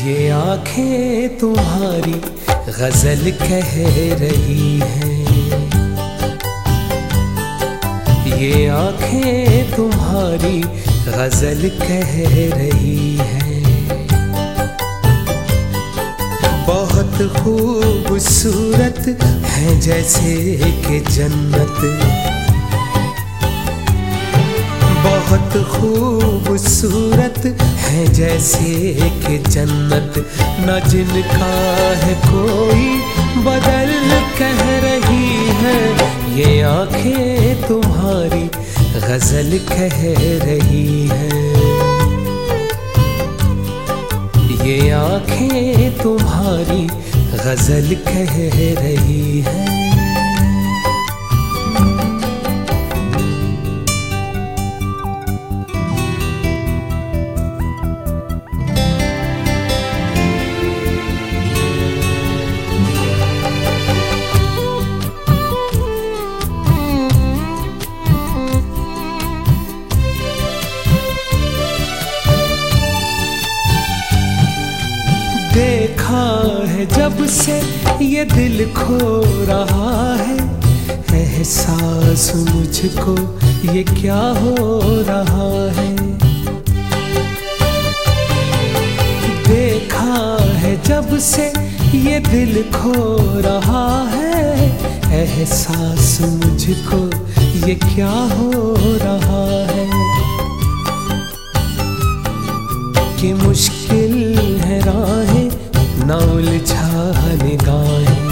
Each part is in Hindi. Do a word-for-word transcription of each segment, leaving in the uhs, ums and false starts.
ये आंखें तुम्हारी गजल कह रही हैं, ये आंखें तुम्हारी गजल कह रही हैं। बहुत खूबसूरत है जैसे कि जन्नत, बहुत खूबसूरत है जैसे कि जन्नत, न जिनका है कोई बदल कह रही है। ये आंखें तुम्हारी गजल कह रही हैं, ये आंखें तुम्हारी गजल कह रही हैं। देखा है जब से ये दिल खो रहा है, एहसास मुझको ये क्या हो रहा है। देखा है जब से ये दिल खो रहा है, एहसास मुझको ये क्या हो रहा है। कि मुश्किल है राहें न उलझा निगाहें,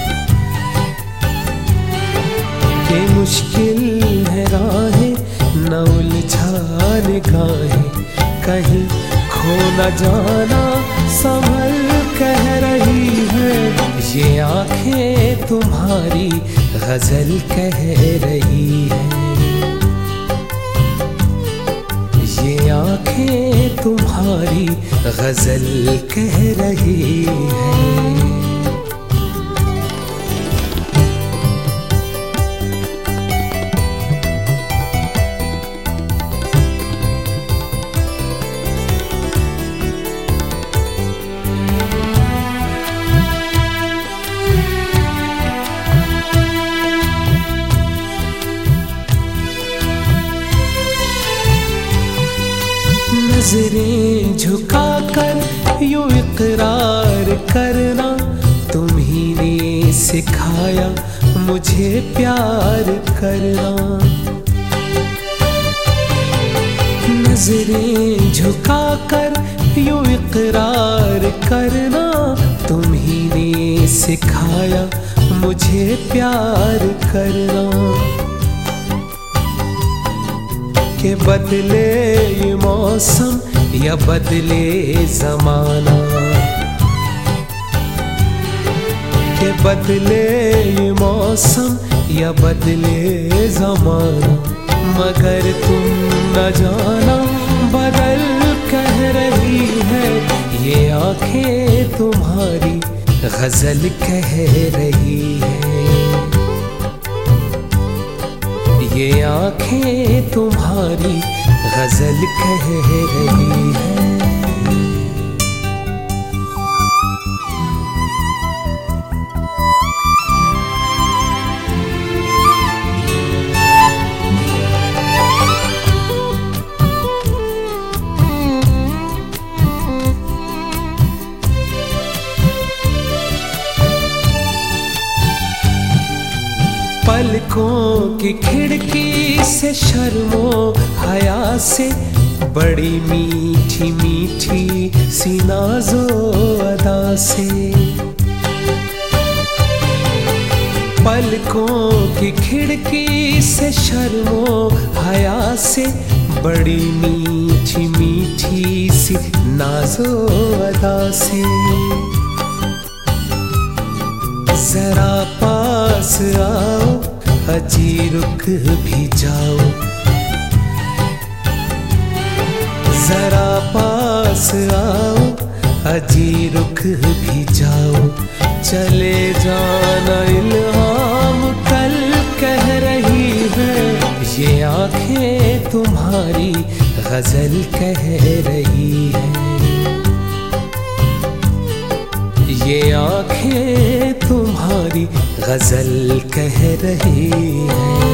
कि मुश्किल है राहें न उलझा निगाहें। कहीं खो न जाना संभल कह रही है, ये आंखें तुम्हारी गजल कह रही है, ये आंखें तुम्हारी गजल कह रही है। नजरें झुकाकर यूं इकरार करना, तुम्ही ने सिखाया मुझे प्यार करना। नजरें झुकाकर यूं इकरार करना, तुम्ही ने सिखाया मुझे प्यार करना। के बदले ये मौसम या बदले जमाना, के बदले ये मौसम या बदले जमाना, मगर तुम न जाना बदल कह रही है। ये आंखें तुम्हारी गजल कह रही है, ये आंखें तुम्हारी गजल कह रही है। पलकों की खिड़की से शर्मो हया से, बड़ी मीठी मीठी सी नाज़ो अदा से। पलकों की खिड़की से शर्मो हया से, बड़ी मीठी मीठी सी नाज़ो अदा से। जरा पास आओ अजी रुक भी जाओ, जरा पास आओ अजी रुक भी जाओ। चले जाना इल्हाम कल कह रही है, ये आंखें तुम्हारी गजल कह रही है, ये तुम्हारी गजल कह रही है।